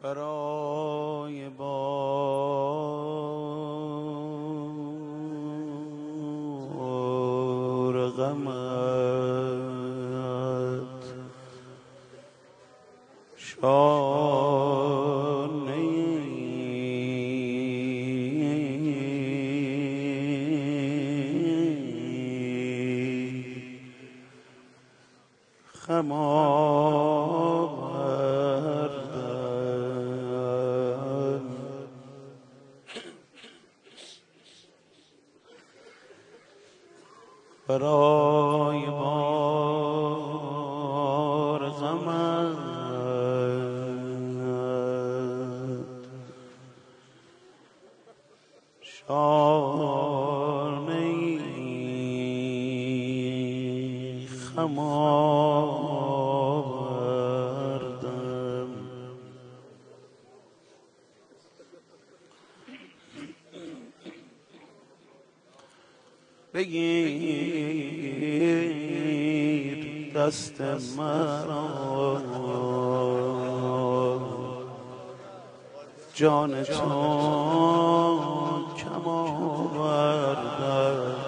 برای بار غمت شانه خم آوردم برای بار غمت شانه خم آوردم بگیر دست مرا جان تو کم آوردم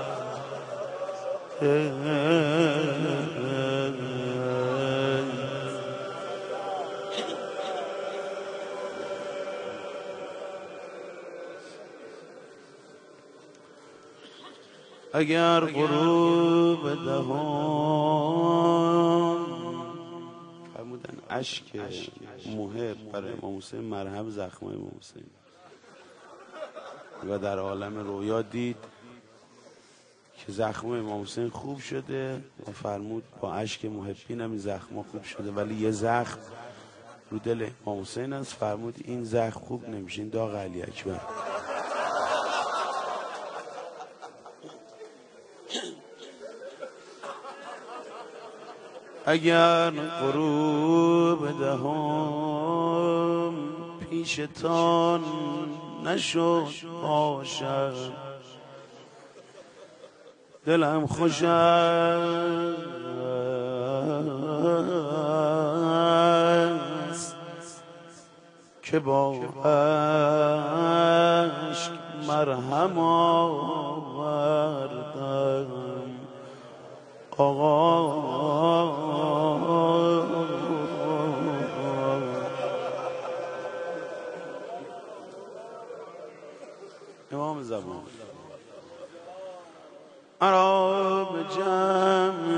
اگر غروب دهم فرمودن اشک محب برای امام حسین مرهم زخمای امام حسین و در عالم رویا دید که زخم امام حسین خوب شده و فرمود با اشک محبین هم این زخما خوب شده، ولی یه زخم رو دل امام حسین است. فرمود این زخم خوب نمیشه، این داغ علی اکبر. اگر غروب دهم پیشتان نشد باشد دلم خوش است که با اشک مرهم آوردم. آقا امام زمان مرا به جمع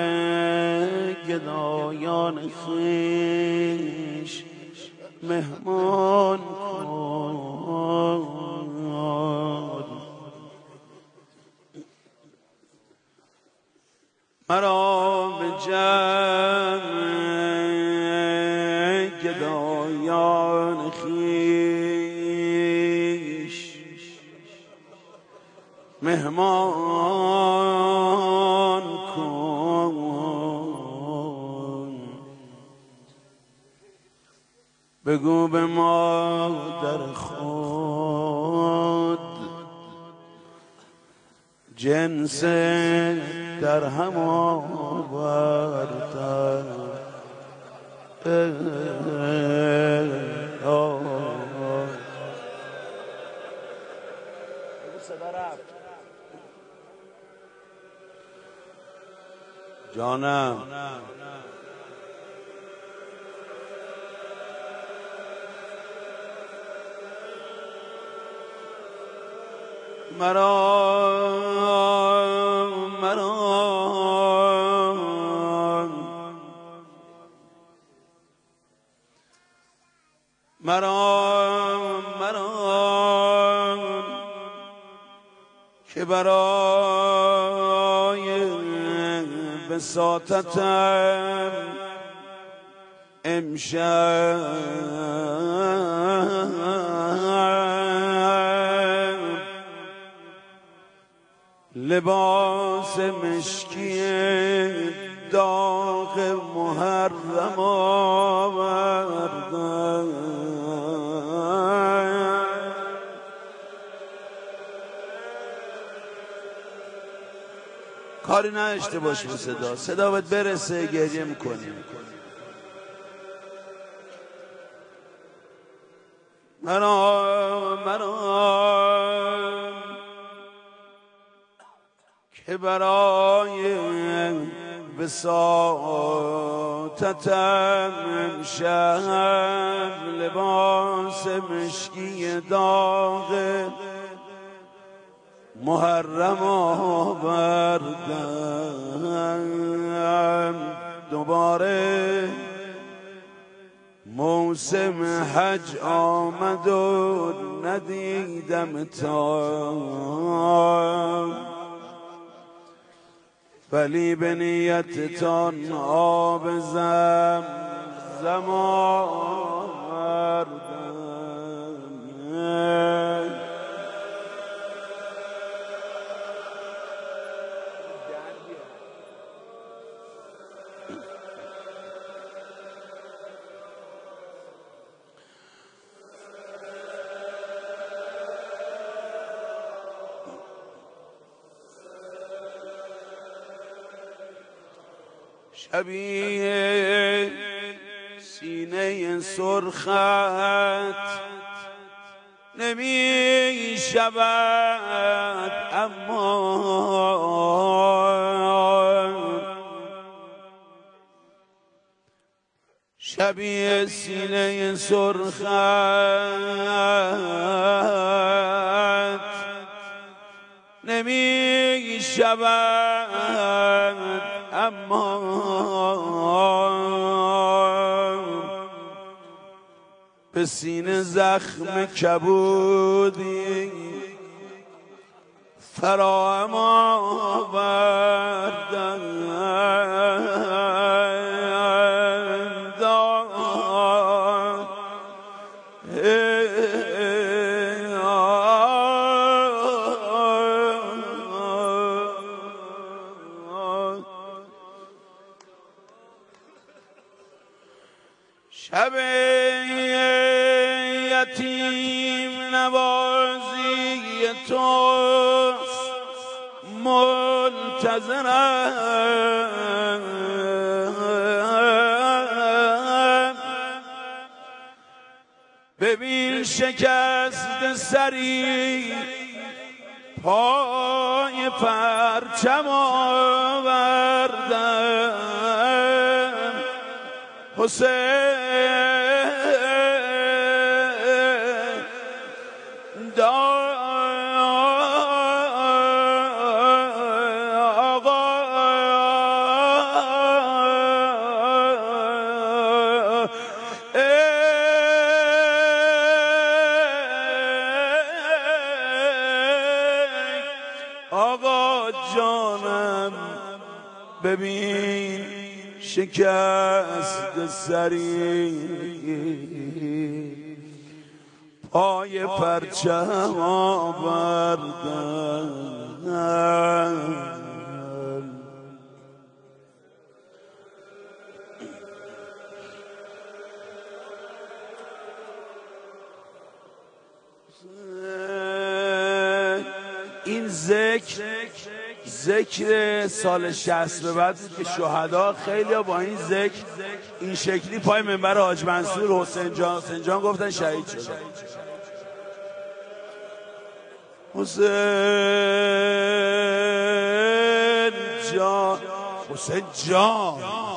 گدایان خویش مهمان کن، مرا به جمع گدایان خویش مهمان کن. بگو به مادر خود جنس درهم آوردم. جانم مرا که برای بساطتم امشب لباس مشکی داغ محرم آوردم. کاری نداشته باش به صدا باید برسه، گریه میکنیم. مرا که برای وساطتم امشب لباس مشکی داغ محرم آوردم. دوباره موسم حج آمد و ندیدم تا، ولی به نیتتان آب زمزم آوردم. شبیه سینه سرخت نمی شود، اما شبیه سینه سرخت نمی شود، اما به سینه زخم کبودی فراهم آوردن. شب یتیم نوازی توست منتظرم. ببین شکست سری پای پرچم آوردم. حسین آقا جانم، ببین شکست سری پای پرچم آوردم. این ذکر سال 60 به بعد که شهدا خیلی با این ذکر این شکلی پای منبر حاج منصور حسین جان گفتن شهید شدن. حسین جان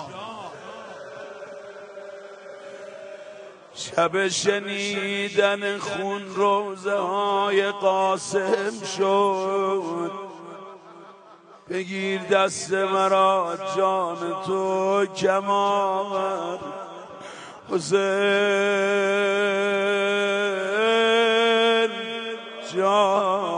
شب شنیدن خون روزه های قاسم شد. بگیر دست مرا جان تو کم آور. حسین جان